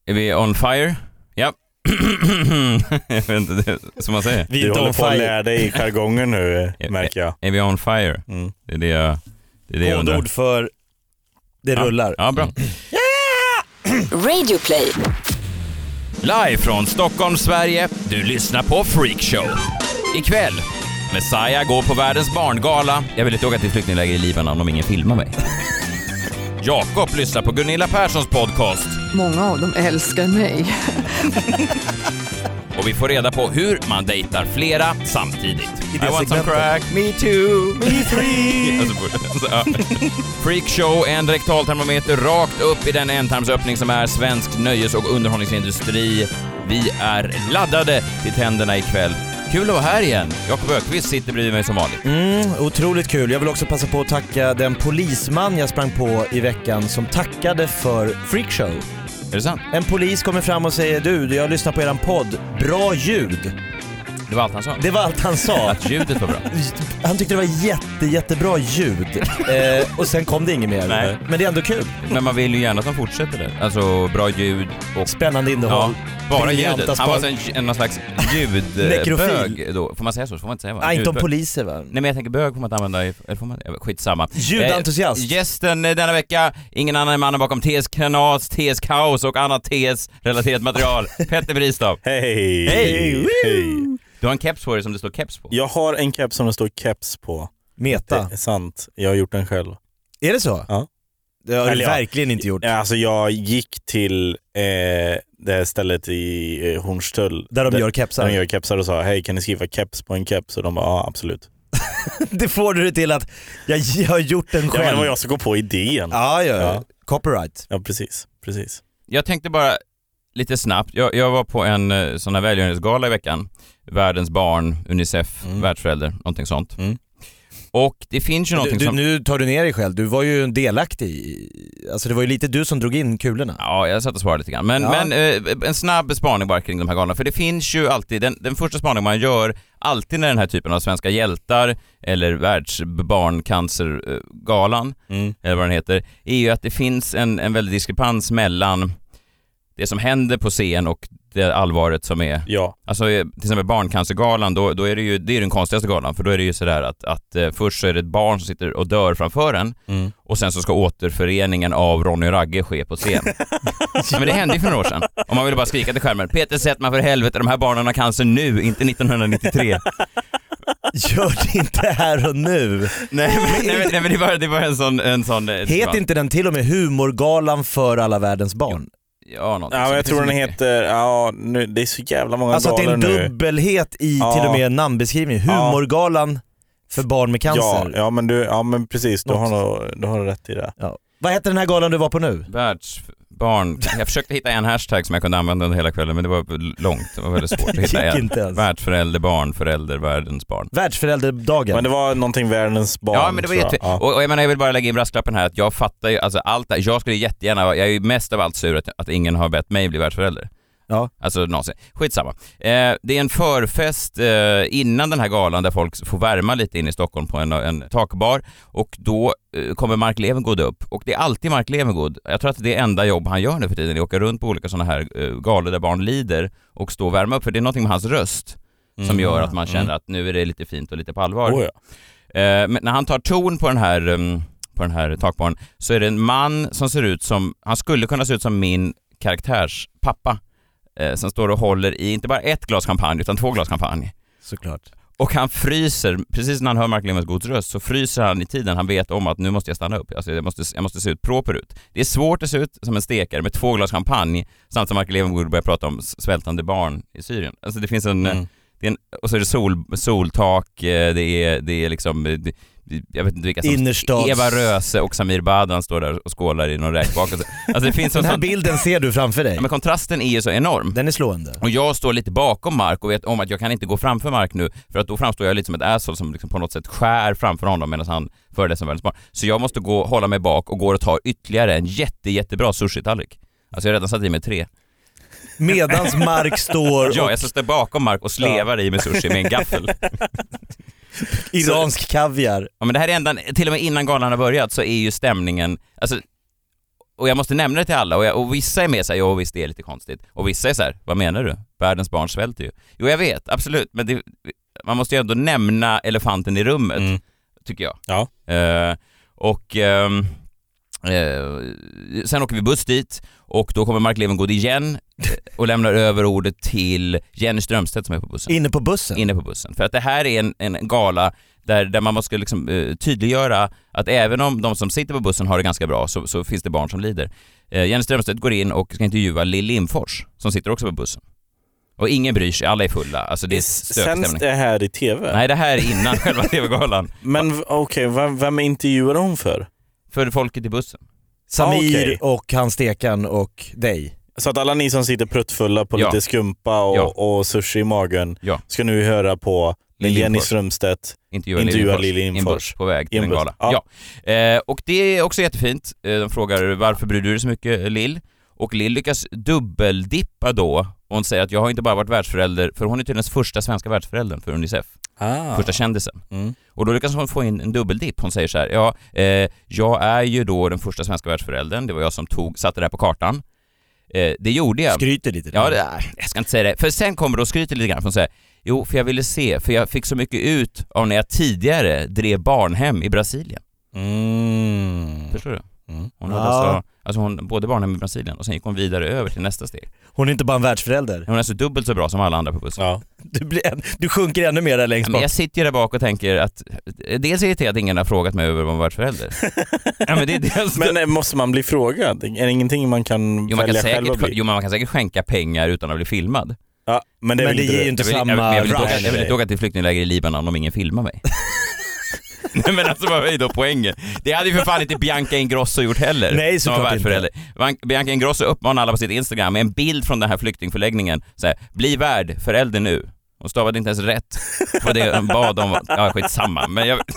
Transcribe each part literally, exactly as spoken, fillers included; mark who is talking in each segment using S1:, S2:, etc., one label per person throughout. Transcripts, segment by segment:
S1: Är vi on fire? Ja. Jag vet inte, det, som man säger.
S2: Vi du håller på att lära dig i jargongen nu, märker jag.
S1: Är vi on fire? Mm. Det är det jag, det är det jag undrar.
S2: Kodord för det
S1: ja.
S2: rullar.
S1: Ja, bra.
S3: Yeah! Radio Play.
S1: Live från Stockholm, Sverige. Du lyssnar på Freak Show. Ikväll, Messiah går på världens barngala. Jag vill inte åka till flyktingläger i Libanon om ingen filmar mig. Jakob lyssnar på Gunilla Perssons podcast.
S4: Många av dem älskar mig.
S1: Och vi får reda på hur man dejtar flera samtidigt.
S2: I
S1: I want some crack, me too, me three. Freak Show, en rektaltermometer rakt upp i den ändtarmsöppning som är svensk nöjes- och underhållningsindustri. Vi är laddade till tänderna ikväll. Kul att vara här igen. Jakob Ökvist sitter bredvid mig som vanligt.
S2: Mm, otroligt kul. Jag vill också passa på att tacka den polisman jag sprang på i veckan som tackade för Freak Show.
S1: Är det sant?
S2: En polis kommer fram och säger: du, jag lyssnar på eran podd. Bra ljud.
S1: Det var allt han sa.
S2: Det var allt han sa.
S1: Att ljudet var bra.
S2: Han tyckte det var jätte, jättebra ljud. eh, och sen kom det inget mer.
S1: Nej.
S2: Men det är ändå kul.
S1: Men man vill ju gärna att de fortsätter det. Alltså bra ljud och...
S2: Spännande innehåll.
S1: Ja, bara ljudet. Han var en, en någon slags ljudbög då. Får man säga så? Får man inte säga va?
S2: Nej, inte om poliser va?
S1: Nej, men jag tänker bög får man inte använda i... Eller får man... Skitsamma.
S2: Ljudentusiast.
S1: Eh, gästen denna vecka, ingen annan än mannen bakom T S Knas, T S Kaos och annat T S-relaterat material. Petter Bristav.
S5: Hej!
S1: Hej!
S5: Hej!
S1: Du har en keps på dig som det står keps på.
S5: Jag har en keps som det står keps på.
S2: Meta.
S5: Det är sant. Jag har gjort den själv.
S2: Är det så?
S5: Ja.
S2: Det har
S5: Eller
S2: du
S5: ja.
S2: verkligen inte gjort.
S5: Alltså jag gick till eh, det här stället i eh, Hornstull.
S2: Där de
S5: där,
S2: gör kepsar.
S5: Där de gör kepsar och sa, hej kan ni skriva keps på en keps? Och de bara, ja absolut.
S2: Det får du till att jag, jag har gjort den själv.
S5: Ja, men det var jag som kom på idén.
S2: Ja, ja,
S5: ja.
S2: Copyright.
S5: Ja, precis. precis.
S1: Jag tänkte bara lite snabbt. Jag, jag var på en sån här välgörenhetsgala i veckan. Världens barn, Unicef, mm. världsförälder, någonting sånt. Mm. Och det finns ju någonting
S2: du,
S1: som...
S2: Nu tar du ner dig själv. Du var ju en delaktig i... Alltså det var ju lite du som drog in kulorna.
S1: Ja, jag satt och svarade lite grann. Men, ja. men eh, en snabb spaning bara kring de här galorna. För det finns ju alltid... Den, den första spaningen man gör alltid när den här typen av svenska hjältar eller världsbarncancergalan, mm. eller vad den heter, är ju att det finns en, en väldig diskrepans mellan det som händer på scen och det allvaret som är.
S5: Ja.
S1: Alltså till exempel barncancergalan, då, då är det ju det är den konstigaste galan, för då är det ju sådär att, att eh, först så är det ett barn som sitter och dör framför en, mm. och sen så ska återföreningen av Ronny och Ragge ske på scen. Ja, men det hände ju för några år sedan. Om man ville bara skrika till skärmen: Peter Settman, för helvete, de här barnen har cancer nu, inte nittonhundranittiotre.
S2: Gör det inte här och nu.
S1: Nej, men, nej, men, nej, men det, var, det var en sån... En sån
S2: Heter inte den till och med humorgalan för alla världens barn?
S1: Ja, något.
S5: Ja, jag tror den heter, ja, nu, det är så jävla många
S2: alltså
S5: galor nu.
S2: Alltså att det är en dubbelhet i ja. till och med namnbeskrivning. Humorgalan ja. för barn med cancer.
S5: Ja, ja, men, du, ja men precis, du har, nog, du har rätt i det.
S2: Ja. Vad heter den här galan du var på nu?
S1: Världsbarn. Jag försökte hitta en hashtag som jag kunde använda under hela kvällen, men det var långt. Det var väldigt svårt att hitta en. Världsförälder, barn, förälder, världens barn.
S2: Världsförälderdagen.
S5: Men det var någonting världens barn.
S1: Ja, men det var jätte... Ja. Och, och jag menar, jag vill bara lägga in brasklappen här att jag fattar ju, alltså allt där. Jag skulle jättegärna, jag är ju mest av allt sur att, att ingen har bett mig bli världsförälder.
S2: Ja.
S1: Alltså någonsin. Skitsamma. Eh, det är en förfest eh, innan den här galan där folk får värma lite in i Stockholm på en, en takbar, och då eh, kommer Mark Levengood upp, och det är alltid Mark Levengood. Jag tror att det är enda jobb han gör nu för tiden, är att åka runt på olika sådana här eh, galor där barn lider och stå och värma upp, för det är någonting med hans röst mm. som gör att man känner mm. att nu är det lite fint och lite på allvar.
S5: Oh, ja.
S1: eh, men när han tar ton på den här um, på den här takbaren, så är det en man som ser ut som, han skulle kunna se ut som min karaktärs pappa, som står och håller i inte bara ett glas champagne utan två glas champagne.
S2: Såklart.
S1: Och han fryser, precis när han hör Mark Levengoods röst så fryser han i tiden. Han vet om att nu måste jag stanna upp. Alltså jag måste, jag måste se ut proper ut. Det är svårt att se ut som en stekare med två glas champagne samtidigt som Mark Levengood börjar prata om svältande barn i Syrien. Alltså det finns en, mm. det är en och så är det sol, soltak, det är, det är liksom... Det, jag vet inte vilka som...
S2: Innerstads...
S1: Eva Röse och Samir Badran står där och skålar i någon räkbakelse. Alltså det finns
S2: den här
S1: sån...
S2: bilden ser du framför dig.
S1: Ja, men kontrasten är ju så enorm.
S2: Den är slående.
S1: Och jag står lite bakom Mark och vet om att jag kan inte gå framför Mark nu, för att då framstår jag lite som ett asshole som liksom på något sätt skär framför honom medan han föreläser världens barn. Så jag måste gå, hålla mig bak och gå och ta ytterligare en jätte, jättebra sushi-tallrik. Alltså jag har redan satt i mig tre.
S2: Medans Mark står...
S1: Och... Ja, jag står bakom Mark och slevar ja. i mig sushi med en gaffel.
S2: Iransk kaviar.
S1: Ja, men det här är ända, till och med innan galan har börjat så är ju stämningen, alltså och jag måste nämna det till alla och, jag, och vissa är med sig och visst det är lite konstigt och vissa är så här, vad menar du? Världens barn svälter ju. Jo jag vet, absolut, men det, man måste ju ändå nämna elefanten i rummet mm. tycker jag.
S5: Ja.
S1: Uh, och um, uh, sen åker vi buss dit och då kommer Mark Levengood igen och lämnar över ordet till Jenny Strömstedt som är på bussen.
S2: Inne på bussen?
S1: Inne på bussen. För att det här är en, en gala där, där man måste liksom, uh, tydliggöra att även om de som sitter på bussen har det ganska bra så, så finns det barn som lider. Uh, Jenny Strömstedt går in och ska intervjua Lill Lindfors som sitter också på bussen. Och ingen bryr sig, alla är fulla. Alltså det är
S5: sänds det här i tv?
S1: Nej, det här är innan själva tv-galan.
S5: Men okej, okay, vem, vem intervjuar hon för?
S1: För folket i bussen.
S2: Samir
S5: ah, okay.
S2: och Hans Stekan och dig.
S5: Så att alla ni som sitter pruttfulla på ja. lite skumpa och, ja. och sushi i magen ja. ska nu höra på Jenny Strömstedt intervjuar Lill Lindfors
S1: på väg till en gala. Ja. Ja. Eh, och det är också jättefint. De frågar varför bryr du dig så mycket, Lill? Och Lill lyckas dubbeldippa då och hon säger att jag har inte bara varit världsförälder, för hon är tydligen den första svenska världsföräldern för Unicef. Ah. Första kändisen. Mm. Och då lyckas hon få in en dubbeldipp. Hon säger så här, ja, eh, jag är ju då den första svenska världsföräldern. Det var jag som tog, satte det här på kartan. Eh, det gjorde jag.
S2: Skryter lite.
S1: Ja, det, jag ska inte säga det. För sen kommer det och skryter lite grann. Hon säger, jo, för jag ville se, för jag fick så mycket ut av när jag tidigare drev barnhem i Brasilien.
S5: Mm.
S1: Förstår du?
S5: Mm.
S1: Hon hade ja. alltså, alltså hon både barnhem i Brasilien och sen gick hon vidare över till nästa steg.
S2: Hon är inte bara en världsförälder.
S1: Hon är så dubbelt så bra som alla andra på bussen.
S5: Ja.
S2: Du, blir en, du sjunker ännu mer där längst bak.
S1: Men jag sitter ju där bak och tänker att dels är det att ingen har frågat mig över vad man världsförälder. Ja, men, det är dels...
S5: men måste man bli frågad? Är det ingenting man kan
S1: jo, man
S5: välja
S1: kan
S5: själv
S1: säkert,
S5: bli?
S1: Jo, men man kan säkert skänka pengar utan att bli filmad.
S5: Ja, men det,
S2: men det ger ju inte
S1: jag vill,
S2: samma
S1: jag, jag, vill, jag, vill,
S2: rush.
S1: jag vill inte åka till flyktingläger i Libanon om ingen filmar mig. Nej, men alltså vad är då poängen? Det hade ju för fan inte Bianca Ingrosso gjort heller.
S2: Nej, såklart inte.
S1: Bianca Ingrosso uppmanar alla på sitt Instagram med en bild från den här flyktingförläggningen. Så här, bli värd förälder nu. Och stavade inte ens rätt på det hon bad om. Ja, skitsamma. Men jag...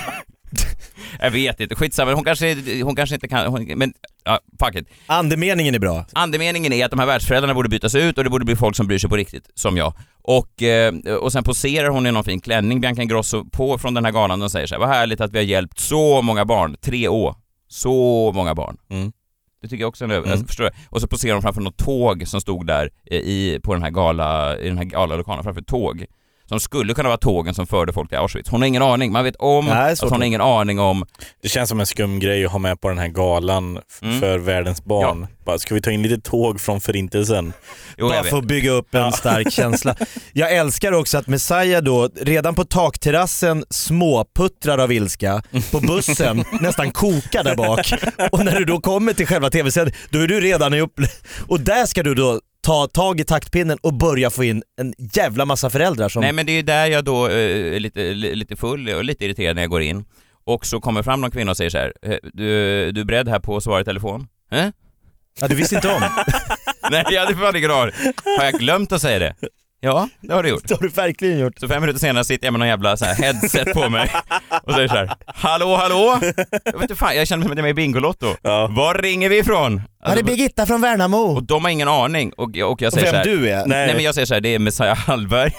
S1: jag vet inte, skitsamma. Hon kanske, hon kanske inte kan... Hon, men ja, fuck it.
S2: Andemeningen är bra.
S1: Andemeningen är att de här världsföräldrarna borde bytas ut och det borde bli folk som bryr sig på riktigt, som jag. Och, eh, och sen poserar hon i någon fin klänning, Bianca Ingrosso, på från den här galan och säger så här, vad härligt att vi har hjälpt så många barn, tre år, så många barn.
S5: Mm.
S1: Det tycker jag också är en över... mm. förstår du? Och så poserar hon framför något tåg som stod där i, på den här gala, i den här galalokalen, framför ett tåg. Som skulle kunna vara tågen som förde folk till Auschwitz. Hon har ingen aning. Man vet om Nej, att hon har ingen aning om...
S5: Det känns som en skum grej att ha med på den här galan f- mm. för världens barn. Ja. Bara, ska vi ta in lite tåg från förintelsen?
S2: Jo, bara för att bygga upp en ja. stark känsla. Jag älskar också att Messiah då redan på takterrassen småputtrar av ilska. På bussen nästan kokar där bak. Och när du då kommer till själva tv-sändningen, då är du redan i upp... Och där ska du då ta tag i taktpinnen och börja få in en jävla massa föräldrar som...
S1: Nej, men det är där jag då är eh, lite, lite full och lite irriterad när jag går in. Och så kommer fram någon kvinna och säger så här, du, du är beredd här på att svara i telefon? Eh?
S2: Ja, du visste inte om.
S1: Nej, jag hade fan ingen aning. Har jag glömt att säga det? Ja, det har du gjort.
S2: Det har du verkligen gjort.
S1: Så fem minuter senare sitter jag med någon jävla så här headset på mig och säger så här, hallå, hallå? Jag vet inte fan, jag känner mig som att jag är med i Bingolotto. Ja. Var ringer vi ifrån? Alltså,
S2: ja, det är Birgitta från Värnamo.
S1: Och de har ingen aning. Och, och jag säger
S2: och vem
S1: så här,
S2: du är?
S1: Nej. nej, men jag säger så här, det är Messiah Hallberg.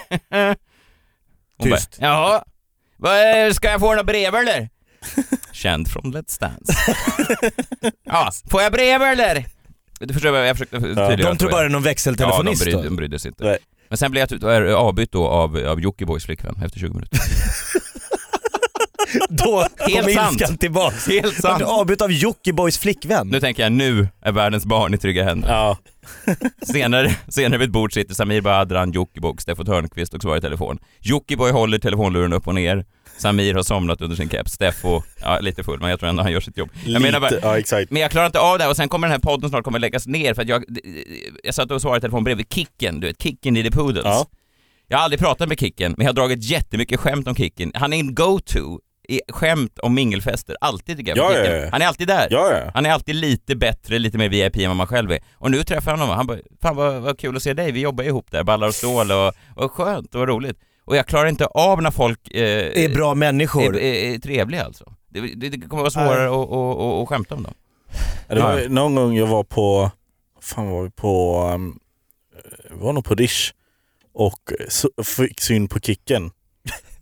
S2: Tyst.
S1: Bara, jaha, ska jag få några brev eller? Känd från Let's Dance. Ja, får jag brev eller? Du förstår vad jag försökte
S2: ja. De tror bara det är någon växeltelefonist.
S1: Ja, de, bryd, de brydde sig inte. Nej. Men sen blev jag avbytt då av, av Jockibois flickvän efter tjugo minuter.
S2: Då
S1: Helt
S2: kom
S1: sant.
S2: ilskan tillbaks.
S1: Helt sant.
S2: Avbytt av Jockibois flickvän.
S1: Nu tänker jag, nu är världens barn i trygga händer.
S5: Ja.
S1: senare, senare vid ett bord sitter Samir Badran, Jockiboi, Steffo Törnqvist och svarar i telefon. Jockiboi håller telefonluren upp och ner. Samir har somnat under sin keps. Steffo, ja, lite full, men jag tror ändå han gör sitt jobb. Jag menar bara,
S5: ja, exakt.
S1: Men jag klarar inte av det här, och sen kommer den här podden snart kommer läggas ner för att jag, jag satt och svarade i telefon bredvid Kicken, du vet, Kicken i The Poodles. Ja. Jag har aldrig pratat med Kicken, men jag har dragit jättemycket skämt om Kicken. Han är en go-to i skämt om mingelfester, alltid tycker jag.
S5: Ja, ja, ja.
S1: Han är alltid där.
S5: Ja, ja.
S1: Han är alltid lite bättre, lite mer V I P än vad man själv är. Och nu träffar jag honom, han bara, fan vad, vad kul att se dig, vi jobbar ihop där, ballar och stål och, och skönt och roligt. Och jag klarar inte av när folk eh,
S2: är bra människor.
S1: Är, är, är trevliga alltså. Det, det, det kommer vara svårare att, att, att, att skämta om dem.
S5: Ja, det var, ja. Någon gång jag var på, fan var vi på, um, var nog på Dish och så, fick syn på Kicken.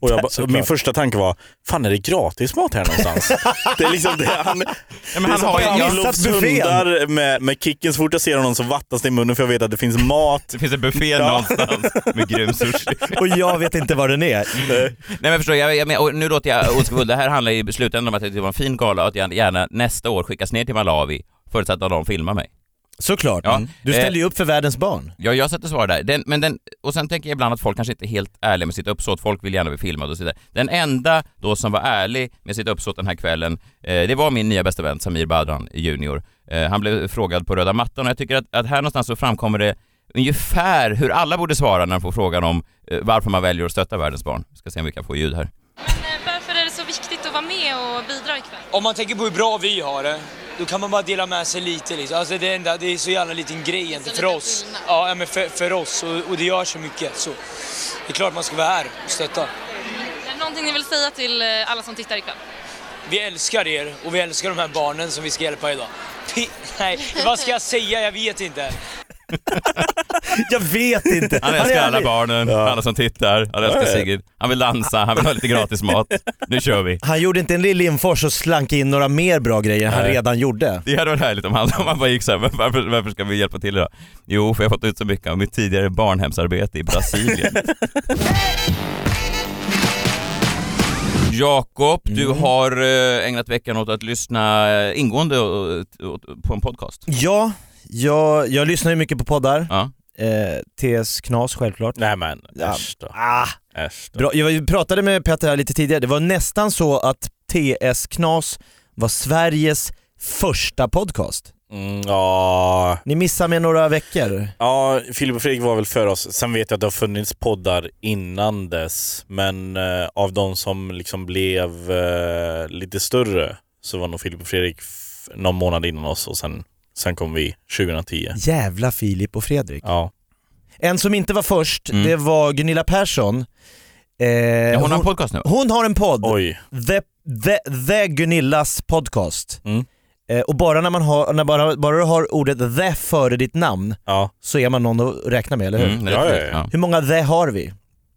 S5: Och jag, och min första tanke var, fan är det gratis mat här någonstans? Det är liksom det han...
S1: Ja, men han har ju
S5: missat hundar med, med kicken. Så fort jag ser honom så vattnas det i munnen för jag vet att det finns mat.
S1: Det finns en buffé någonstans med grym sushi.
S2: Och jag vet inte vad den är.
S1: Nej men förstår jag, jag men, och nu låter jag ondskefull. Det här handlar i slutändan om att det var en fin gala och att jag gärna nästa år skickas ner till Malawi förutsatt att de filmar mig.
S2: Såklart. Ja. Mm. Du ställer ju upp för världens barn.
S1: Ja, jag sätter svar där. Den, men den, och sen tänker jag ibland att folk kanske inte är helt ärliga med sitt uppsåt. Folk vill gärna bli filmade och så vidare. Den enda då som var ärlig med sitt uppsåt den här kvällen, eh, det var min nya bästa vän Samir Badran junior. Eh, han blev frågad på röda mattan och jag tycker att, att här någonstans så framkommer det ungefär hur alla borde svara när de får frågan om eh, varför man väljer att stötta världens barn. Vi ska se om vi kan få ljud här.
S6: Men varför är det så viktigt att vara med och bidra ikväll?
S7: Om man tänker på hur bra vi har det, då kan man bara dela med sig lite. Liksom. Alltså det, enda, det är så jävla liten grej inte för oss. Ja, men för, för oss. Och, och det gör så mycket. Så det är klart man ska vara här och stötta.
S6: Är det någonting ni vill säga till alla som tittar ikväll?
S7: Vi älskar er och vi älskar de här barnen som vi ska hjälpa idag. P- Nej, vad ska jag säga? Jag vet inte.
S2: Jag vet inte.
S1: Han älskar alla barnen, ja. Alla som tittar. Han älskar Sigrid. Han vill dansa, han vill ha lite gratis mat. Nu kör vi.
S2: Han gjorde inte en Lill Lindfors och slank in några mer bra grejer han
S1: Nej.
S2: redan gjorde.
S1: Det hade varit härligt om han, om han bara gick så här, varför, varför ska vi hjälpa till idag? Jo, för jag har fått ut så mycket av mitt tidigare barnhemsarbete i Brasilien. Jakob, mm. du har ägnat veckan åt att lyssna ingående på en podcast.
S2: Ja, jag, jag lyssnar ju mycket på poddar.
S1: Ja.
S2: Eh, T S Knas självklart.
S5: Nej men, äsch då.
S2: Ah,
S5: äsch då.
S2: Bra. Jag pratade med Peter här lite tidigare. Det var nästan så att T S Knas var Sveriges första podcast.
S5: Mm, ja.
S2: Ni missar med några veckor.
S5: Ja, Filip och Fredrik var väl för oss. Sen vet jag att det har funnits poddar innan dess. Men eh, av de som liksom blev eh, lite större så var nog Filip och Fredrik f- någon månad innan oss. Och sen, sen kom vi tjugohundratio.
S2: Jävla Filip och Fredrik.
S5: Ja.
S2: En som inte var först, mm. det var Gunilla Persson.
S1: Eh, ja, hon, hon har en podcast nu.
S2: Hon har en podd.
S5: Oj.
S2: The, the, the Gunillas podcast.
S5: Mm.
S2: Eh, och bara när man har när bara, bara du har ordet the före ditt namn, ja. Så är man någon att räkna med, eller hur?
S5: Mm, ja, ja, ja.
S2: Hur många the har vi?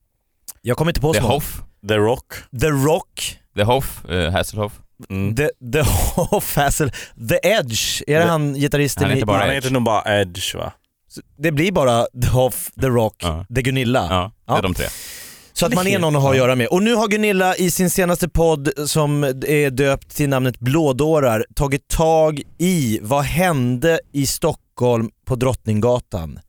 S2: Jag kommer inte på
S1: The
S2: så.
S1: Hoff.
S5: The Rock.
S2: The Rock.
S1: The Hoff, uh, Hasselhoff.
S2: Mm. The, the Hoff, Hassel. The Edge. Är det
S5: the,
S2: han gitarristen?
S5: Han heter, bara
S2: i,
S5: han heter nog bara Edge, va?
S2: Så det blir bara The Hoff, The Rock, uh. The Gunilla.
S1: Ja, det är ja. de tre.
S2: Så att man är någon att ha att göra med. Och nu har Gunilla i sin senaste podd som är döpt till namnet Blådårar tagit tag i vad hände i Stockholm på Drottninggatan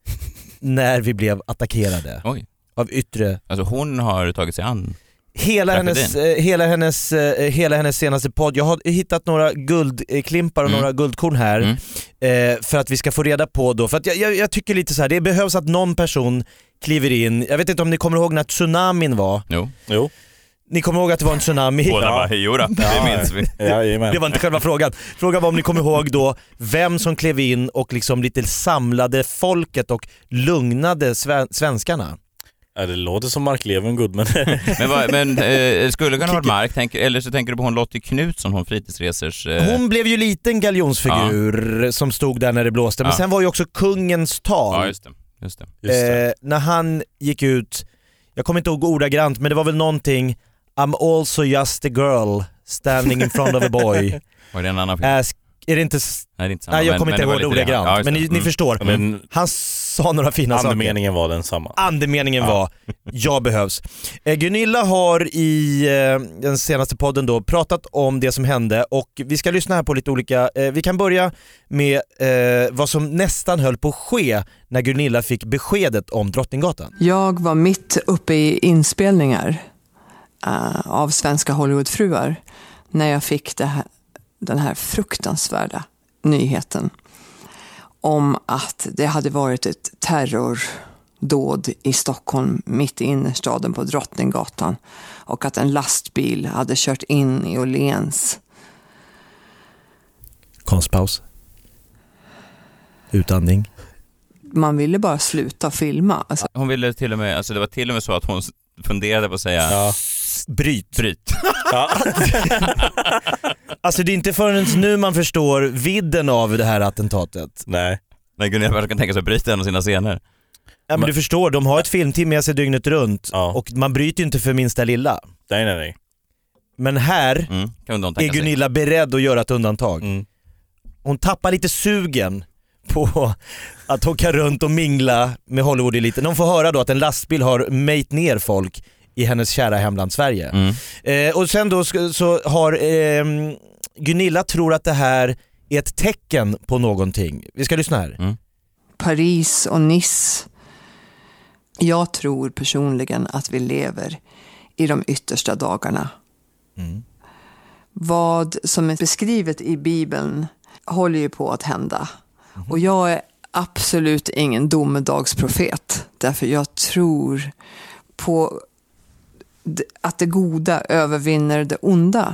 S2: när vi blev attackerade.
S1: Oj.
S2: Av yttre...
S1: Alltså hon har tagit sig an
S2: Hela hennes, eh, hela, hennes, eh, hela hennes senaste podd. Jag har hittat några guldklimpar och mm. några guldkorn här mm. eh, för att vi ska få reda på då. För att jag, jag, jag tycker lite så här, det behövs att någon person kliver in. Jag vet inte om ni kommer ihåg när tsunamin var.
S1: Jo.
S5: Jo.
S2: Ni kommer ihåg att det var en tsunami?
S1: Båda ja. bara, jodå, det minns vi.
S5: Ja,
S2: det var inte själva frågan. Frågan var om ni kommer ihåg då vem som klev in och liksom lite samlade folket och lugnade sve- svenskarna.
S5: Ja, det låter som Mark Levengood, men...
S1: men vad, men eh, skulle det kunna vara Mark? Tänk, eller så tänker du på hon Lottie Knutsson, hon fritidsresers... Eh...
S2: Hon blev ju liten galjonsfigur ja. som stod där när det blåste. Men ja. sen var ju också kungens tal.
S1: Ja, just det. Just det. Just det.
S2: Eh, när han gick ut, jag kommer inte ihåg ordagrant, men det var väl någonting, I'm also just a girl standing in front of a boy.
S1: Var det en annan film?
S2: Ask, är det inte...
S1: Nej, det är inte samma,
S2: Nej, jag
S1: men,
S2: kommer inte ihåg ordagrant, ja, men ni,
S1: mm.
S2: ni förstår.
S5: Mm.
S2: Han sa några fina saker.
S5: Andemeningen var den samma.
S2: Andemeningen ja. var, jag behövs. Eh, Gunilla har i eh, den senaste podden då pratat om det som hände och vi ska lyssna här på lite olika, eh, vi kan börja med eh, vad som nästan höll på att ske när Gunilla fick beskedet om Drottninggatan.
S4: Jag var mitt uppe i inspelningar uh, av Svenska Hollywoodfruar när jag fick det här, den här fruktansvärda nyheten om att det hade varit ett terrordåd i Stockholm mitt i innerstaden på Drottninggatan och att en lastbil hade kört in i Åhléns.
S2: Konstpaus. Utandning.
S4: Man ville bara sluta filma. Alltså.
S1: Hon ville till och med, alltså det var till och med så att hon funderade på att säga ja.
S2: Bryt.
S1: Bryt.
S2: Ja. Alltså det är inte förrän nu man förstår vidden av det här attentatet.
S5: Nej.
S1: Nej, Gunilla kan tänka sig att bryta en av sina scener.
S2: Ja, men du förstår, de har ett filmteam med sig dygnet runt
S5: Ja.
S2: och man bryter ju inte för minsta lilla.
S5: Nej, nej, nej.
S2: Men här
S1: Mm, kan de
S2: är Gunilla sig. beredd att göra ett undantag.
S5: Mm.
S2: Hon tappar lite sugen på att åka runt och mingla med Hollywood-eliten. De får höra då att en lastbil har mejt ner folk i hennes kära hemland Sverige.
S1: Mm.
S2: Eh, och sen då så har eh, Gunilla tror att det här är ett tecken på någonting. Vi ska lyssna här.
S1: Mm.
S4: Paris och Nice. Jag tror personligen att vi lever i de yttersta dagarna.
S2: Mm.
S4: Vad som är beskrivet i Bibeln håller ju på att hända. Mm. Och jag är absolut ingen domedagsprofet. Därför jag tror på att det goda övervinner det onda.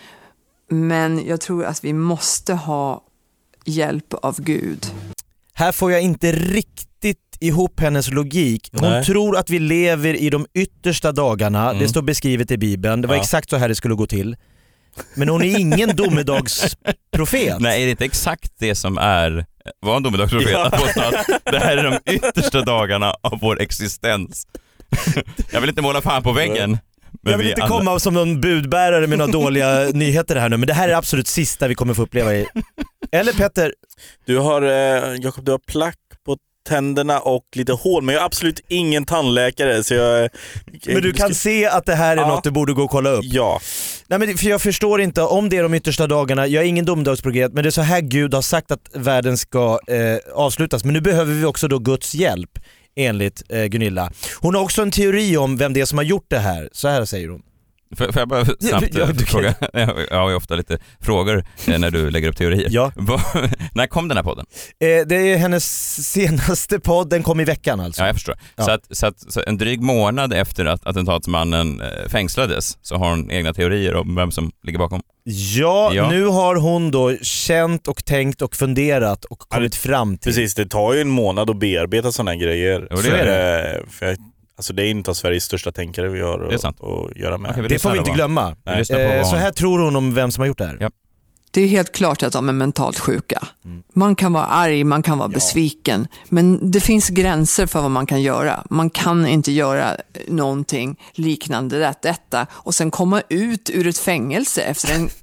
S4: Men jag tror att vi måste ha hjälp av Gud.
S2: Här får jag inte riktigt ihop hennes logik. Hon
S5: Nej. tror
S2: att vi lever i de yttersta dagarna.
S5: Mm.
S2: Det står beskrivet i Bibeln. Det var
S5: Ja.
S2: exakt så här det skulle gå till. Men hon är ingen domedagsprofet.
S1: Nej, är det inte exakt det som är var en domedagsprofet
S5: Ja.
S1: att påstå att det här är de yttersta dagarna av vår existens? Jag vill inte måla fan på väggen. Men
S2: Jag vill
S1: vi
S2: inte
S1: alla-
S2: komma som någon budbärare med några dåliga nyheter här nu, men det här är absolut sista vi kommer få uppleva i. Eller Petter?
S5: Du har, eh, Jakob, du har plack på tänderna och lite hål, men jag är absolut ingen tandläkare så jag...
S2: Men du kan se att det här är
S5: Ja.
S2: något du borde gå och kolla upp.
S5: Ja.
S2: Nej, men för jag förstår inte om det är de yttersta dagarna. Jag är ingen domedagsprofet, men det är så här Gud har sagt att världen ska eh, avslutas. Men nu behöver vi också då Guds hjälp, enligt eh, Gunilla. Hon har också en teori om vem det är som har gjort det här. Så här säger hon.
S1: Får, får jag bara snabbt
S2: Ja, du kan-
S1: fråga? Jag har ju ofta lite frågor eh, när du lägger upp teorier.
S2: Ja.
S1: Vad- när kom den här podden?
S2: Eh, det är hennes senaste podd, den kom i veckan alltså.
S1: Ja, jag förstår.
S2: Ja.
S1: Så, att, så, att, så en dryg månad efter att attentatsmannen eh, fängslades så har hon egna teorier om vem som ligger bakom.
S2: Ja,
S1: Ja.
S2: nu har hon då känt och tänkt och funderat och kommit fram till.
S5: Precis, det tar ju en månad att bearbeta sådana här grejer.
S1: Jo, det
S2: Så
S1: gör
S2: är
S1: det.
S5: Eh, För jag, alltså det är inte av Sveriges största tänkare vi har
S1: Det är sant.
S5: att, att göra med.
S1: Okej, vi
S2: Det
S1: lyssnar
S2: får vi
S1: då,
S2: inte
S1: va?
S2: glömma.
S1: Vi lyssnar på
S2: Eh,
S1: vad
S2: så
S1: hon-
S2: här tror hon om vem som har gjort det här.
S1: Ja.
S4: Det är helt klart att de är mentalt sjuka. Man kan vara arg, man kan vara besviken. Men det finns gränser för vad man kan göra. Man kan inte göra någonting liknande det- detta och sen komma ut ur ett fängelse efter en eh,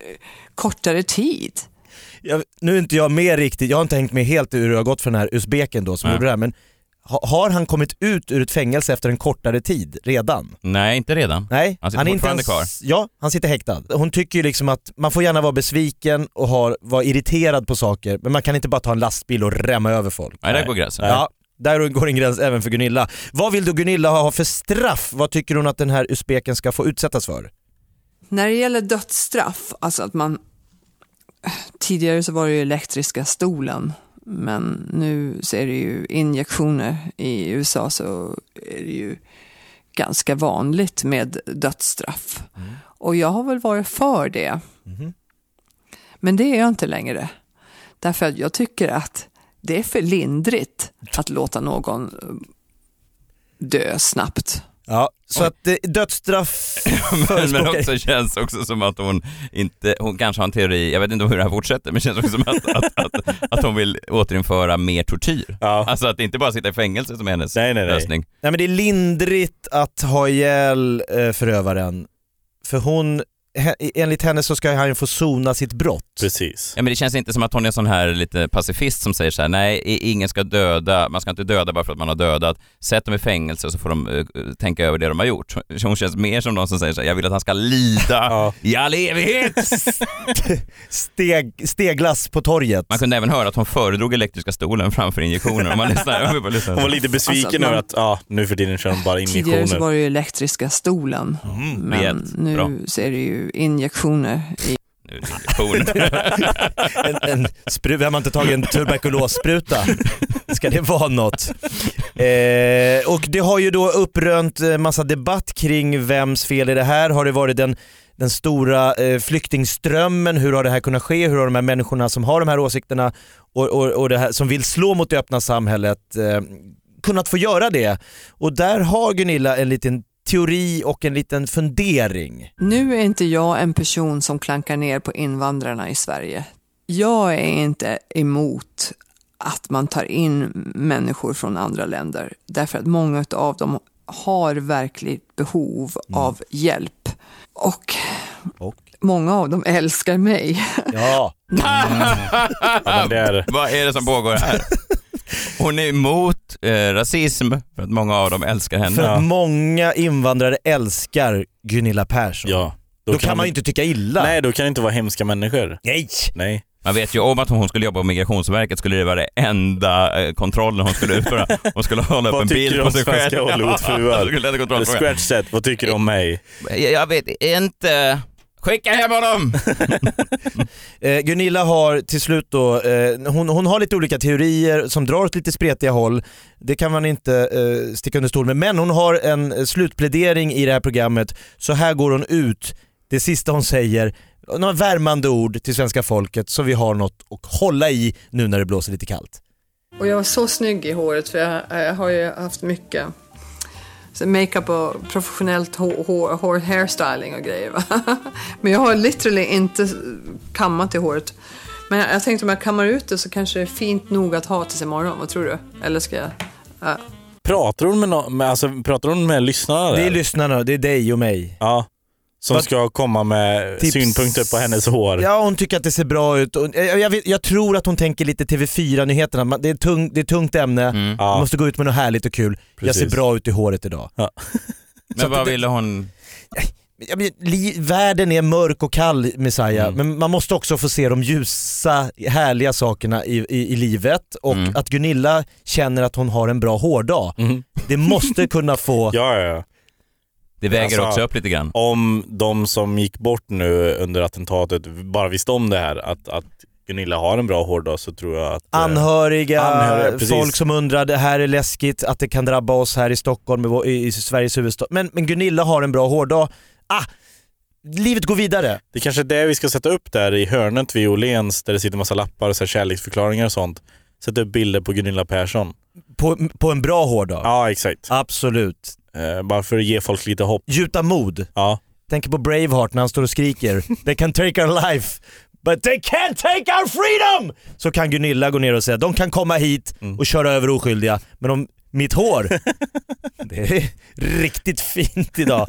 S4: kortare tid.
S2: Jag, nu är inte jag med riktigt, jag har inte hängt med helt hur det har gått för den här usbeken då som
S1: Nej.
S2: gjorde det här, men ha, har han kommit ut ur ett fängelse efter en kortare tid redan?
S1: Nej, inte redan.
S2: Nej,
S1: Han sitter
S2: är
S1: fortfarande
S2: kvar. Ja, han sitter häktad. Hon tycker ju liksom att man får gärna vara besviken och ha, vara irriterad på saker, men man kan inte bara ta en lastbil och rämma över folk.
S1: Nej, där
S5: Nej.
S1: går gränsen.
S2: Ja, där går en gräns även för Gunilla. Vad vill då Gunilla ha för straff? Vad tycker hon att den här usbeken ska få utsättas för?
S4: När det gäller dödsstraff, alltså att man tidigare så var det ju elektriska stolen, men nu så är det ju injektioner. I U S A så är det ju ganska vanligt med dödsstraff. Mm. Och jag har väl varit för det.
S2: Mm.
S4: Men det är jag inte längre. Därför att jag tycker att det är för lindrigt att låta någon dö snabbt.
S2: Ja, så
S1: Oj.
S2: att eh, dödsstraff
S1: Men, men
S2: förespråkar-
S1: också känns också som att hon inte, hon kanske har en teori, jag vet inte hur det här fortsätter, men det känns också som att, att, att, att hon vill återinföra mer tortyr.
S5: Ja.
S1: Alltså att inte bara sitta i fängelse som är hennes
S5: Nej, nej, nej.
S1: lösning.
S2: Nej, men det är lindrigt att ha ihjäl eh, förövaren. För hon, he, enligt henne så ska han ju få sona sitt brott.
S5: Precis.
S1: Ja, men det känns inte som att hon är sån här lite pacifist som säger så här: nej, ingen ska döda, man ska inte döda bara för att man har dödat. Sätt dem i fängelse så får de uh, tänka över det de har gjort. Hon känns mer som någon som säger så här: jag vill att han ska lida
S5: Ja.
S1: i all evighet.
S2: Steg, steglass på torget.
S1: Man kunde även höra att hon föredrog elektriska stolen framför injektioner. Om man lyssnar, om vi bara lyssnar.
S5: Hon var lite besviken
S4: Alltså att man-
S5: över att ja, nu för tiden kör de bara
S4: Tidigare så
S5: injektioner.
S4: var det ju elektriska stolen.
S1: Mm,
S4: Men
S1: rejält.
S4: nu
S1: Bra.
S4: så är det ju injektioner i
S1: Nu är det injektioner.
S2: en, en spru, vem har inte tagit en tuberkulosspruta? Ska det vara något? Eh, och det har ju då upprönt eh, massa debatt kring vems fel är det här. Har det varit den, den stora eh, flyktingströmmen? Hur har det här kunnat ske? Hur har de här människorna som har de här åsikterna och, och, och det här, som vill slå mot det öppna samhället eh, kunnat få göra det? Och där har Gunilla en liten teori och en liten fundering.
S4: Nu är inte jag en person som klankar ner på invandrarna i Sverige. Jag är inte emot att man tar in människor från andra länder. Därför att många av dem har verkligt behov mm. av hjälp. Och, och många av dem älskar mig.
S2: Ja. Mm.
S5: Ja, det är...
S1: Vad är det som pågår här? Hon är emot eh, rasism för att många av dem älskar henne.
S2: För att många invandrare älskar Gunilla Persson.
S5: Ja.
S2: Då, då kan man, man inte tycka illa.
S5: Nej, då kan det inte vara hemska människor.
S2: Nej.
S5: Nej.
S1: Man vet ju om att hon skulle jobba på Migrationsverket skulle det vara det enda eh, kontrollen hon skulle utföra. Hon skulle hålla upp en bild på sig själv.
S5: Vad tycker du om svenska Scratch set, vad tycker du om mig?
S1: Jag, jag vet inte... Skicka hem honom!
S2: eh, Gunilla har till slut då, eh, hon, hon har lite olika teorier som drar åt lite spretiga håll. Det kan man inte eh, sticka under stol med. Men hon har en slutplädering i det här programmet. Så här går hon ut. Det sista hon säger, några värmande ord till svenska folket så vi har något att hålla i nu när det blåser lite kallt.
S4: Och jag var så snygg i håret för jag, jag har ju haft mycket makeup och professionellt hår, hår, hår hairstyling och grejer. Va? Men jag har literally inte kammat i håret. Men jag, jag tänkte om jag kammar ut det så kanske det är fint nog att ha tills imorgon. Vad tror du? Eller ska jag... Uh.
S5: Pratar hon med, no- med, alltså, pratar hon med lyssnarna?
S2: Det är
S5: där?
S2: lyssnarna, det är dig och mig.
S5: Ja. Som But, ska komma med tips. Synpunkter på hennes hår.
S2: Ja, hon tycker att det ser bra ut. Jag, jag, vet, jag tror att hon tänker lite T V fyra-nyheterna. Det är, tung, det är tungt ämne. Mm. Ja. Man måste gå ut med något härligt och kul. Precis. Jag ser bra ut i håret idag. Ja.
S1: Men vad ville hon...
S2: Jag menar, li, världen är mörk och kall, Messiah. Mm. Men man måste också få se de ljusa, härliga sakerna i, i, i livet. Och mm. att Gunilla känner att hon har en bra hårdag. Mm. Det måste kunna få...
S5: ja, ja, ja.
S1: Det väger alltså, också upp lite grann.
S5: Om de som gick bort nu under attentatet bara visste om det här, att, att Gunilla har en bra hårdag, så tror jag att...
S2: Anhöriga, anhöriga folk som undrar, det här är läskigt att det kan drabba oss här i Stockholm, i, i Sveriges huvudstad. Men, men Gunilla har en bra hårdag. Ah, livet går vidare.
S5: Det är kanske är det vi ska sätta upp där i hörnet vid Åhléns, där det sitter massa lappar och så här kärleksförklaringar och sånt. Sätta upp bilder på Gunilla Persson.
S2: På, på en bra hårdag?
S5: Ja, exakt.
S2: Absolut.
S5: Uh, bara för att ge folk lite hopp.
S2: Gjuta mod.
S5: Ja.
S2: Tänk på Braveheart när han står och skriker they can take our life but they can't take our freedom. Så kan Gunilla gå ner och säga de kan komma hit mm. och köra över oskyldiga. Men om mitt hår det är riktigt fint idag.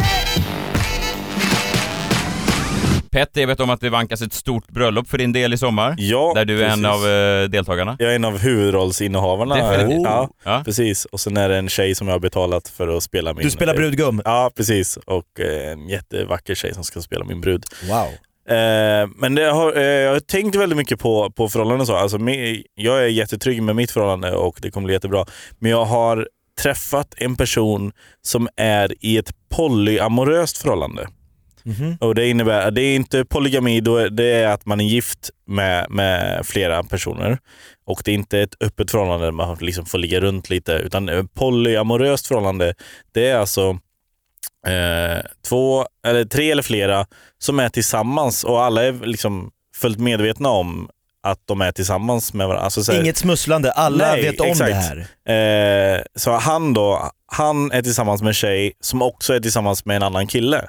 S1: Petter, jag vet om att det vankas ett stort bröllop för din del i sommar.
S5: Ja,
S1: där du är
S5: precis.
S1: en av uh, deltagarna.
S5: Jag är en av huvudrollsinnehavarna.
S1: Definitivt.
S5: Ja,
S1: ja,
S5: precis. Och sen är det en tjej som jag har betalat för att spela min...
S2: Du spelar brudgum?
S5: Ja, precis. Och eh, en jättevacker tjej som ska spela min brud.
S2: Wow.
S5: Eh, men det har, eh, jag har tänkt väldigt mycket på, på förhållanden och så. Alltså, med, jag är jättetrygg med mitt förhållande och det kommer bli jättebra. Men jag har träffat en person som är i ett polyamoröst förhållande. Mm-hmm. Och det innebär, det är inte polygami, då det är att man är gift med, med flera personer. Och det är inte ett öppet förhållande där man liksom får ligga runt lite, utan polyamoröst förhållande, det är alltså eh, två eller tre eller flera som är tillsammans och alla är liksom fullt medvetna om att de är tillsammans med varandra. Alltså, så här,
S2: inget smusslande, alla nej, vet om exakt. Det
S5: här. Eh, så han då, han är tillsammans med en tjej som också är tillsammans med en annan kille.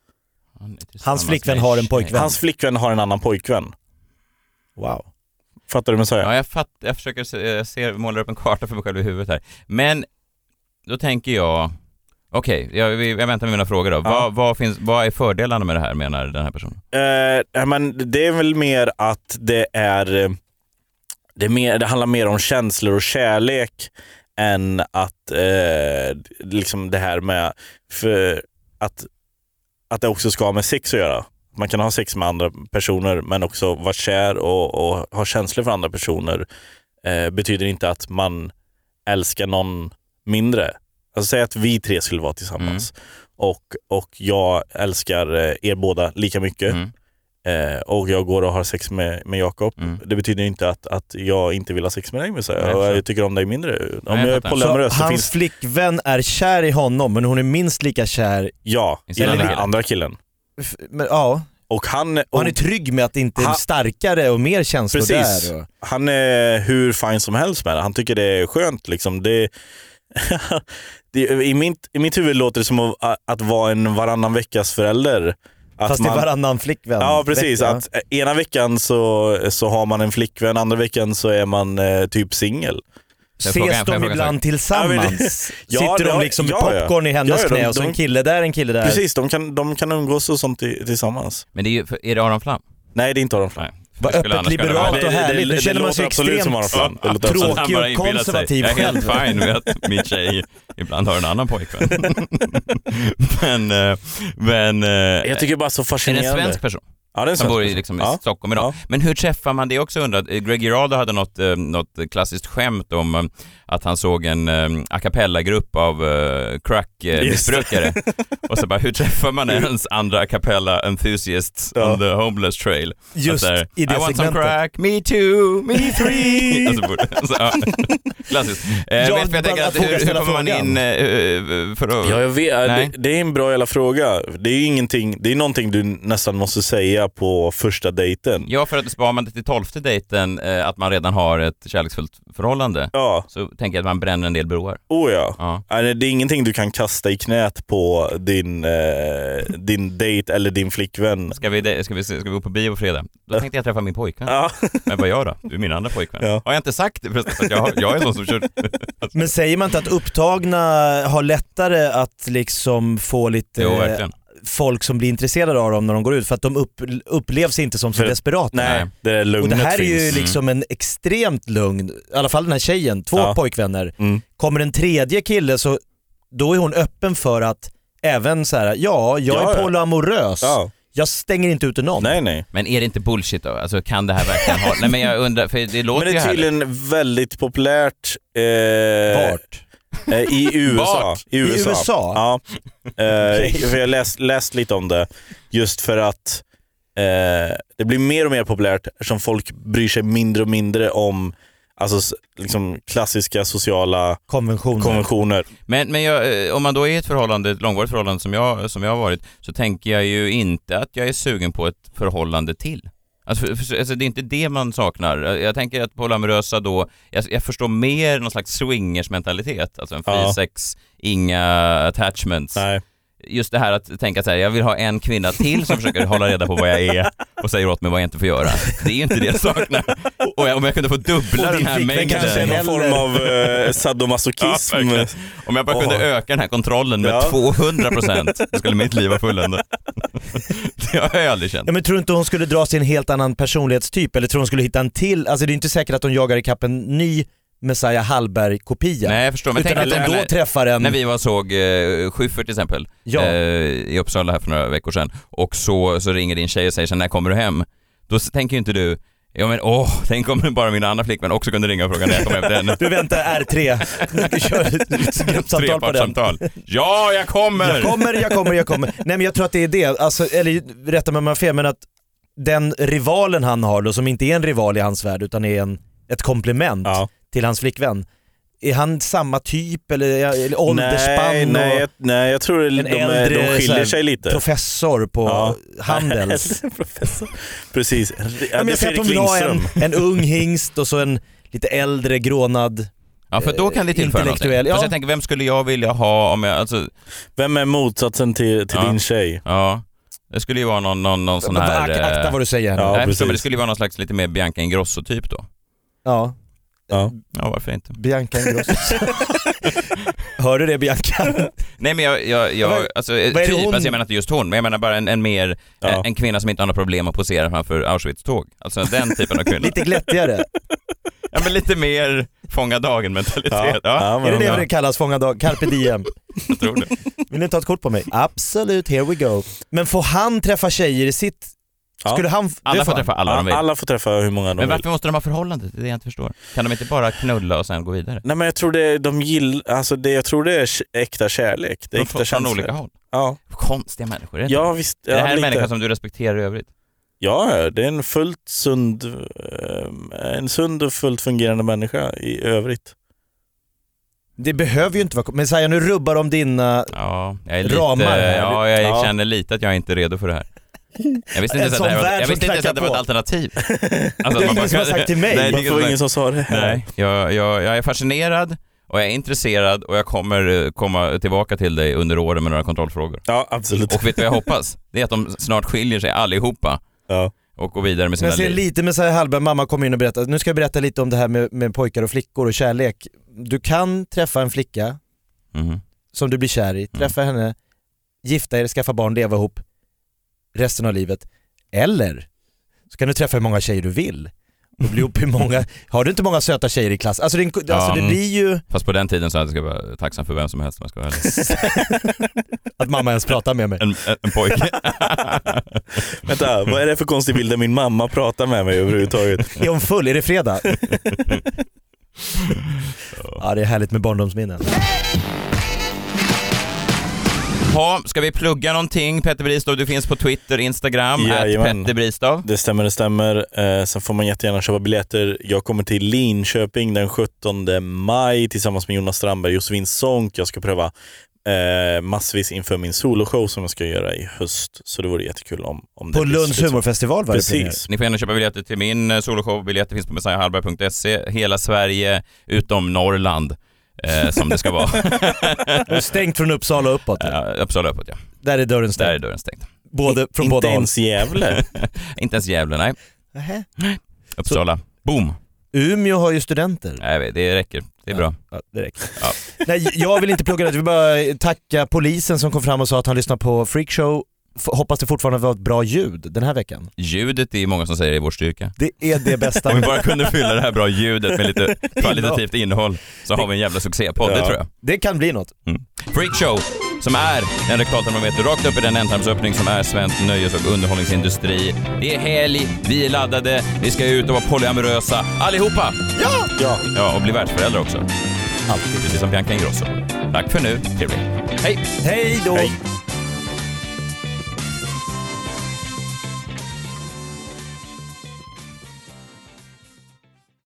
S2: Hans flickvän har en pojkvän.
S5: Hans flickvän har en annan pojkvän.
S2: Wow.
S5: Fattar du vad jag säger?
S1: Ja, jag, fatt, jag försöker se, jag ser, målar upp en karta för mig själv i huvudet här. Men då tänker jag... Okej, okay, jag, jag väntar med mina frågor då. Ja. Vad, vad, finns, vad är fördelarna med det här, menar den här personen?
S5: Eh, men det är väl mer att det är... Det, är mer, det handlar mer om känslor och kärlek än att eh, liksom det här med... För att... Att det också ska ha med sex att göra. Man kan ha sex med andra personer men också vara kär och, och ha känslor för andra personer eh, betyder inte att man älskar någon mindre. Alltså säg att vi tre skulle vara tillsammans mm. och, och jag älskar eh, er båda lika mycket mm. eh, och jag går och har sex med, med Jakob. Mm. Det betyder inte att, att jag inte vill ha sex med dig, men så jag, och jag tycker om dig mindre. Om
S2: Nej,
S5: jag är polyamorös,
S2: så, så hans
S5: finns...
S2: flickvän är kär i honom men hon är minst lika kär
S5: ja, i den andra, andra killen.
S2: F- men, ja.
S5: Och han, och,
S2: och han är trygg med att det inte är han, starkare och mer känslor
S5: precis.
S2: Där. Och...
S5: Han är hur fin som helst med det. Han tycker det är skönt. Liksom. Det, det, i, mitt, I mitt huvud låter det som att, att vara en varannan veckas förälder. Att
S2: Fast
S5: man,
S2: det är varannan flickvän.
S5: Ja, precis.
S2: Vecka.
S5: Att ena veckan så, så har man en flickvän, andra veckan så är man eh, typ singel.
S2: Ses
S1: frågan,
S2: de ibland tillsammans?
S5: Ja,
S2: Sitter
S5: ja,
S2: de liksom
S5: ja,
S2: med popcorn
S5: ja.
S2: i hennes
S5: Ja, ja, de-
S2: knä och så
S5: de-
S2: en kille där, en kille där.
S5: Precis, de kan, de kan umgås och sånt i, tillsammans.
S1: Men det är ju, är det Aron Flam?
S5: Nej, det är inte Aron Flam.
S1: Nej.
S2: Vad
S1: Det skulle
S2: öppet
S1: annars kunna vara.
S2: liberalt och
S5: Det- det-
S2: härligt.
S5: det-
S2: Nu känner
S5: det
S2: man sig
S5: låter absolut som Aron
S2: extremt
S5: Flam. Det låter absolut-
S2: tråkig
S1: Han bara
S2: och
S1: inbillar sig.
S2: konservativ
S1: Jag är
S2: själv.
S1: helt fine med att min tjej ibland har en annan pojkvän. men, eh, men... eh,
S5: Jag tycker bara så
S1: är det
S5: fascinerande.
S1: en svensk person?
S5: Ja, det är en
S1: Som
S5: svensk
S1: bor i,
S5: person.
S1: liksom, i
S5: Ja.
S1: Stockholm idag.
S5: Ja.
S1: Men hur träffar man det? Också undrat. Greg Giraldo hade något, eh, något klassiskt skämt om eh, att han såg en eh, a cappella-grupp av eh, crack-missbrukare. Och så bara, hur träffar man ens andra a cappella enthusiasts
S5: Ja.
S1: on the homeless trail?
S2: Just
S1: Att där,
S2: i det
S1: I want some
S2: segmentet.
S1: crack, me too, me three. Alltså, borde- alltså, ja. Klassiskt. Eh,
S2: Ja,
S1: men för jag tänker
S2: bara
S1: att,
S2: att
S1: hur, hur
S2: ställa
S1: kommer man
S2: frågan.
S1: in eh, för att...
S5: Ja, jag vet.
S1: Nej.
S5: Det, det är en bra jävla fråga. Det är ingenting, det är någonting du nästan måste säga på första dejten.
S1: Ja, för att sparar man det till tolfte dejten, eh, att man redan har ett kärleksfullt förhållande,
S5: Ja,
S1: så tänker jag att man bränner en del broar.
S5: oh ja.
S1: Ja.
S5: Nej, det är ingenting du kan kasta i knät på din, eh, din dejt eller din flickvän.
S1: Ska vi, de- ska, vi, ska vi gå på bio på fredag? Då tänkte jag träffa min pojkvän.
S5: Ja.
S1: Men vad gör då? Du är min andra pojkvän.
S5: Ja.
S1: Har jag inte sagt det förresten? För att jag, har- jag är sån som kör...
S2: Men säger man inte att upptagna har lättare att liksom få lite
S1: Jo, verkligen.
S2: folk som blir intresserade av dem när de går ut, för att de upp, upplevs inte som så
S5: För-
S2: desperata.
S5: Nej, det är
S2: Och
S5: lugnet
S2: det här är ju
S5: finns.
S2: liksom en extremt lugn, i alla fall den här tjejen, två
S5: Ja.
S2: pojkvänner.
S5: Mm.
S2: Kommer en tredje kille så då är hon öppen för att även så här, ja, jag
S5: Ja,
S2: är
S5: ja.
S2: polyamorös.
S5: Ja.
S2: Jag stänger inte ut någon.
S5: Nej, nej.
S1: Men är det inte bullshit då? Alltså kan det här verkligen ha... Nej men jag undrar, för det låter
S5: Men det
S1: ju
S5: är
S1: härligt.
S5: tydligen väldigt populärt eh,
S2: Vart?
S5: eh, i U S A.
S1: Vart?
S5: I U S A.
S2: I U S A?
S5: Ja. Eh, för jag har läst, läst lite om det just för att eh, det blir mer och mer populärt eftersom folk bryr sig mindre och mindre om alltså, s- liksom, klassiska sociala
S2: Konventioner.
S5: konventioner.
S1: Men, men jag, eh, om man då är i ett förhållande, ett långvarigt förhållande som jag, som jag har varit, så tänker jag ju inte att jag är sugen på ett förhållande till. Alltså, för, för, alltså det är inte det man saknar. Jag, jag tänker att polyamorösa då, jag, jag förstår mer någon slags swingers-mentalitet. Alltså en fri
S5: Ja.
S1: sex, inga attachments.
S5: Nej.
S1: Just det här att tänka så här, jag vill ha en kvinna till som försöker hålla reda på vad jag är och säger åt mig vad jag inte får göra. Det är ju inte det jag saknar. Och jag, om jag kunde få dubbla
S2: Och
S1: den
S2: din
S1: här
S2: flickvän
S1: mängden.
S5: Kanske någon form av eh, sadomasochism.
S1: Ja, verkligen. Om jag bara kunde
S5: Åh.
S1: öka den här kontrollen med
S5: Ja.
S1: tvåhundra procent, då skulle mitt liv vara fulländat. Det har jag aldrig känt.
S2: Ja, men tror du inte hon skulle dra sig en helt annan personlighetstyp, eller tror hon skulle hitta en till? Alltså det är inte säkert att hon jagar ikapp en ny Messiah Hallberg-kopia.
S1: Nej, jag förstår. Men
S2: Utan
S1: tänk
S2: att
S1: att
S2: de då
S1: när,
S2: träffar en...
S1: när vi var och såg eh, Schyffert till exempel
S2: Ja.
S1: eh, i Uppsala här för några veckor sedan, och så, så ringer din tjej och säger så här, när kommer du hem? Då s- tänker ju inte du, ja men åh, tänk om bara min andra flickvän också kunde ringa och fråga när jag kommer hem till henne.
S2: Du väntar R tre, du kör ett gruppsamtal på den.
S1: Trepartssamtal. Ja, jag kommer!
S2: Jag kommer, jag kommer, jag kommer. Nej men jag tror att det är det, alltså, eller rätta mig om jag har fel, men att den rivalen han har då, som inte är en rival i hans värld utan är en, ett komplement
S5: Ja.
S2: till hans flickvän. Är han samma typ eller, eller åldersspann?
S5: Nej, nej,
S2: och
S5: jag, nej, jag tror det,
S2: en
S5: de, de,
S2: äldre
S5: de
S2: så
S5: skiljer
S2: här,
S5: sig lite.
S2: professor på
S5: Ja.
S2: Handels.
S5: Professor. Precis. Ja,
S2: Ja, men
S5: det är
S2: jag säger att
S5: Fredrik
S2: hon vill ha en,
S5: Lindström.
S2: en ung hingst och så en lite äldre grånad.
S1: Ja, för då kan det tillföra någonting.
S2: Intellektuell, ja.
S1: Fast jag tänker, vem skulle jag vilja ha om jag, alltså,
S5: Vem är motsatsen till, till
S1: Ja.
S5: din tjej?
S1: ja, det skulle ju vara någon, någon, någon sån här...
S2: Akta, akta
S1: eh,
S2: vad du säger här nu.
S5: Ja,
S1: nej, jag förstår,
S5: precis.
S1: men det skulle ju vara någon slags lite mer Bianca Ingrosso-typ då.
S2: Ja.
S5: Ja.
S1: Ja, varför inte?
S2: Bianca Ingrosso. Hör du det Bianca?
S1: Nej men jag, jag, jag
S2: Vad-
S1: alltså
S2: vad är det
S1: typ,
S2: hon-
S1: alltså, jag menar inte just hon, men jag menar bara en, en mer,
S5: Ja.
S1: en, en kvinna som inte har några problem att posera framför Auschwitz-tåg. Alltså den typen av kvinna.
S2: Lite glättigare.
S1: Ja men lite mer fånga dagen-mentalitet. Ja,
S5: Ja, men
S2: Är det det
S5: ja.
S2: det kallas, fånga dag? Carpe diem?
S1: jag tror det.
S2: Vill ni ta ett kort på mig? Absolut, here we go. Men får han träffa tjejer i sitt...
S5: Ja.
S2: Skulle han... det
S1: Alla får
S2: han.
S1: träffa alla de vill.
S5: Alla får träffa hur många de
S1: Men
S5: vill.
S1: varför måste de ha förhållande? Det är det jag inte förstår. Kan de inte bara knulla och sen gå vidare?
S5: Nej, men jag tror det, de gill, alltså det, jag tror det är k- äkta kärlek. Det är
S1: De
S5: äkta
S1: får från
S5: känslor.
S1: olika håll.
S5: Ja,
S1: Konstiga människor, är det
S5: ja
S1: inte?
S5: visst.
S1: Är det
S5: Ja,
S1: här en
S5: lite.
S1: människa som du respekterar i övrigt?
S5: Ja, det är en fullt sund, eh, en sund och fullt fungerande människa i övrigt.
S2: Det behöver ju inte vara... Men Saja, nu rubbar de dina...
S1: Ja, jag är lite,
S2: Ramar här.
S1: ja, jag
S5: Ja.
S1: känner lite att jag inte är redo för det här. Jag visste
S2: En
S1: inte ens att
S2: sån
S1: det här var,
S2: värld
S1: jag
S2: som
S1: visste inte ens att det var ett
S2: knackar
S1: alternativ.
S2: Det är
S1: man
S2: ingen
S1: bara
S2: som har
S1: kan-
S2: sagt till mig.
S1: Nej, det är
S5: Varför var
S1: ingen
S5: ingen
S1: som
S5: som sa det?
S1: Nej, jag, jag, jag är fascinerad och jag är intresserad och jag kommer komma tillbaka till dig under åren med några kontrollfrågor.
S5: Ja, absolut.
S1: Och vet du vad jag hoppas? Det är att de snart skiljer sig allihopa.
S5: Ja.
S1: Och går vidare med sina
S2: jag ser
S1: liv.
S2: lite med Messiah Hallberg, mamma kom in och berättade, nu ska jag berätta lite om det här med, med pojkar och flickor och kärlek. Du kan träffa en flicka
S1: Mm.
S2: som du blir kär i, träffa mm. henne, gifta er, skaffa barn, leva ihop resten av livet. Eller så kan du träffa hur många tjejer du vill. Och bli upp hur många, har du inte många söta tjejer i klass? Alltså det,
S1: ja,
S2: alltså det blir ju...
S1: Fast på den tiden så hade jag vara tacksam för vem som helst. Man ska vara
S2: att mamma ens pratar med mig.
S1: En, en, en pojke.
S5: Vänta, vad är det för konstig bild där min mamma pratar med mig överhuvudtaget?
S2: Är hon full? Är det fredag? Ja, det är härligt med barndomsminnen.
S1: Ha, ska vi plugga någonting? Petter Bristav, du finns på Twitter, Instagram,
S5: ja,
S1: at Petter Bristav.
S5: Det stämmer, det stämmer. Eh, sen får man jättegärna köpa biljetter. Jag kommer till Linköping den sjuttonde maj tillsammans med Jonas Strandberg och Josefin Sonck. Jag ska pröva eh, massvis inför min soloshow som jag ska göra i höst. Så det vore jättekul om, om det
S2: på Lunds humorfestival var det
S5: precis.
S1: Ni får gärna köpa biljetter till min soloshow. Biljetter finns på messiah hallberg punkt se. Hela Sverige utom Norrland. Eh, som det ska vara.
S2: Det är stängt från Uppsala uppåt.
S1: Ja, Uppsala uppåt, ja.
S2: Där är dörren stängd.
S1: Där är dörren stängd.
S2: Både, från
S5: inte
S2: båda
S5: ens Gävle.
S1: Inte ens Gävle, nej.
S2: Nähä.
S1: Uppsala. Så, boom.
S2: Umeå har ju studenter.
S1: Nej, det räcker. Det är
S2: ja,
S1: bra.
S2: Ja, det räcker.
S1: Ja.
S2: Nej, jag vill inte plugga det. Jag vill bara tacka polisen som kom fram och sa att han lyssnar på Freakshow. Hoppas det fortfarande var ett bra ljud den här veckan.
S1: Ljudet är många som säger är vår styrka.
S2: Det är det bästa.
S1: Om vi bara kunde fylla det här bra ljudet med lite kvalitativt innehåll så har vi en jävla succépodd, ja. Det tror jag.
S2: Det kan bli något.
S1: Mm. Freakshow, som är en rektaltermometer rakt upp i den ändtarmsöppning som är svensk nöjes- och underhållningsindustri. Det är helg, vi är laddade, vi ska ut och vara polyamorösa allihopa.
S2: Ja!
S5: Ja,
S1: ja och bli världsföräldrar också.
S2: Alltid.
S1: Precis som Bianca Ingrosso. Tack för nu, trevligt. Hej!
S2: Hej då!
S5: Hej.